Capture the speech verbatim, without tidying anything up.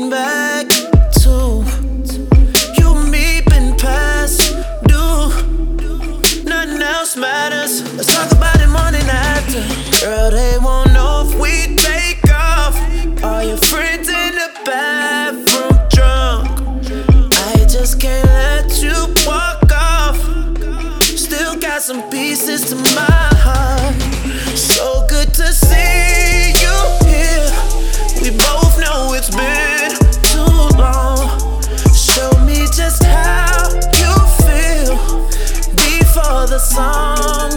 back to you and me been past due. Nothing else matters. Let's talk about it morning after. Girl, they won't know if we take off. All your friends in the bathroom drunk. I just can't let you walk off. Still got some pieces to my heart. So good to see you here. We both know it's been too long. Show me just how you feel before the song